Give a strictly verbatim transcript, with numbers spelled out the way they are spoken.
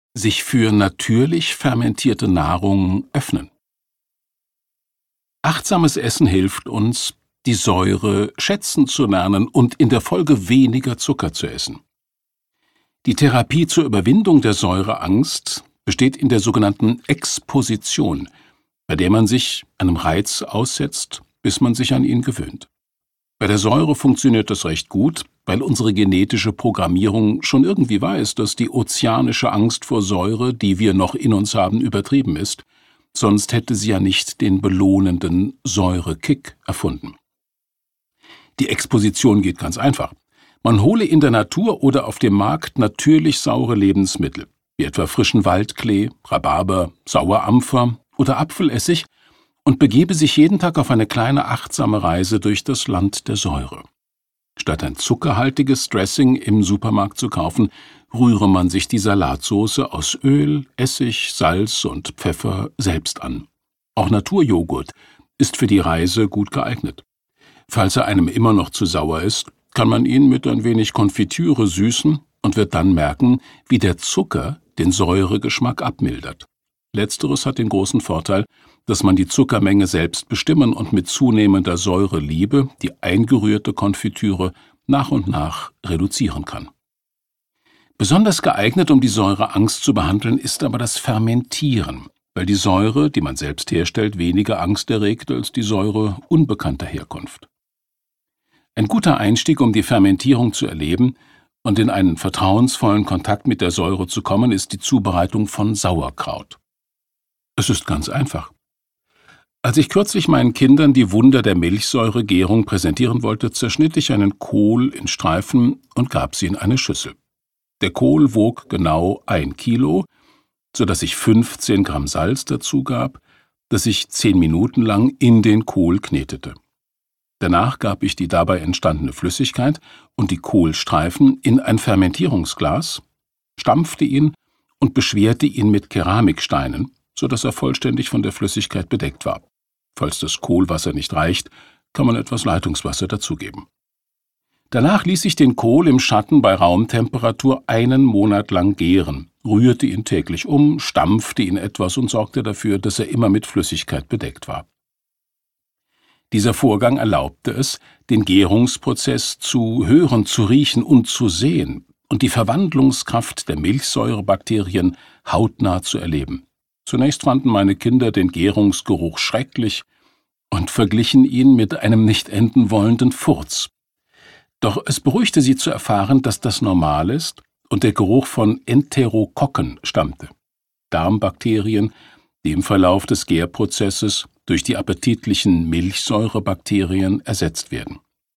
Sich für natürlich fermentierte Nahrung öffnen. Achtsames Essen hilft uns, die Säure schätzen zu lernen und in der Folge weniger Zucker zu essen. Die Therapie zur Überwindung der Säureangst besteht in der sogenannten Exposition, bei der man sich einem Reiz aussetzt, bis man sich an ihn gewöhnt. Bei der Säure funktioniert das recht gut, weil unsere genetische Programmierung schon irgendwie weiß, dass die ozeanische Angst vor Säure, die wir noch in uns haben, übertrieben ist, sonst hätte sie ja nicht den belohnenden Säurekick erfunden. Die Exposition geht ganz einfach. Man hole in der Natur oder auf dem Markt natürlich saure Lebensmittel, wie etwa frischen Waldklee, Rhabarber, Sauerampfer oder Apfelessig, und begebe sich jeden Tag auf eine kleine achtsame Reise durch das Land der Säure. Statt ein zuckerhaltiges Dressing im Supermarkt zu kaufen, rühre man sich die Salatsauce aus Öl, Essig, Salz und Pfeffer selbst an. Auch Naturjoghurt ist für die Reise gut geeignet. Falls er einem immer noch zu sauer ist, kann man ihn mit ein wenig Konfitüre süßen und wird dann merken, wie der Zucker den Säuregeschmack abmildert. Letzteres hat den großen Vorteil, dass man die Zuckermenge selbst bestimmen und mit zunehmender Säureliebe die eingerührte Konfitüre nach und nach reduzieren kann. Besonders geeignet, um die Säureangst zu behandeln, ist aber das Fermentieren, weil die Säure, die man selbst herstellt, weniger Angst erregt als die Säure unbekannter Herkunft. Ein guter Einstieg, um die Fermentierung zu erleben und in einen vertrauensvollen Kontakt mit der Säure zu kommen, ist die Zubereitung von Sauerkraut. Es ist ganz einfach. Als ich kürzlich meinen Kindern die Wunder der Milchsäuregärung präsentieren wollte, zerschnitt ich einen Kohl in Streifen und gab sie in eine Schüssel. Der Kohl wog genau ein Kilo, sodass ich fünfzehn Gramm Salz dazu gab, das ich zehn Minuten lang in den Kohl knetete. Danach gab ich die dabei entstandene Flüssigkeit und die Kohlstreifen in ein Fermentierungsglas, stampfte ihn und beschwerte ihn mit Keramiksteinen, sodass er vollständig von der Flüssigkeit bedeckt war. Falls das Kohlwasser nicht reicht, kann man etwas Leitungswasser dazugeben. Danach ließ ich den Kohl im Schatten bei Raumtemperatur einen Monat lang gären, rührte ihn täglich um, stampfte ihn etwas und sorgte dafür, dass er immer mit Flüssigkeit bedeckt war. Dieser Vorgang erlaubte es, den Gärungsprozess zu hören, zu riechen und zu sehen und die Verwandlungskraft der Milchsäurebakterien hautnah zu erleben. Zunächst fanden meine Kinder den Gärungsgeruch schrecklich und verglichen ihn mit einem nicht enden wollenden Furz. Doch es beruhigte sie zu erfahren, dass das normal ist und der Geruch von Enterokokken stammte, Darmbakterien, die im Verlauf des Gärprozesses durch die appetitlichen Milchsäurebakterien ersetzt werden.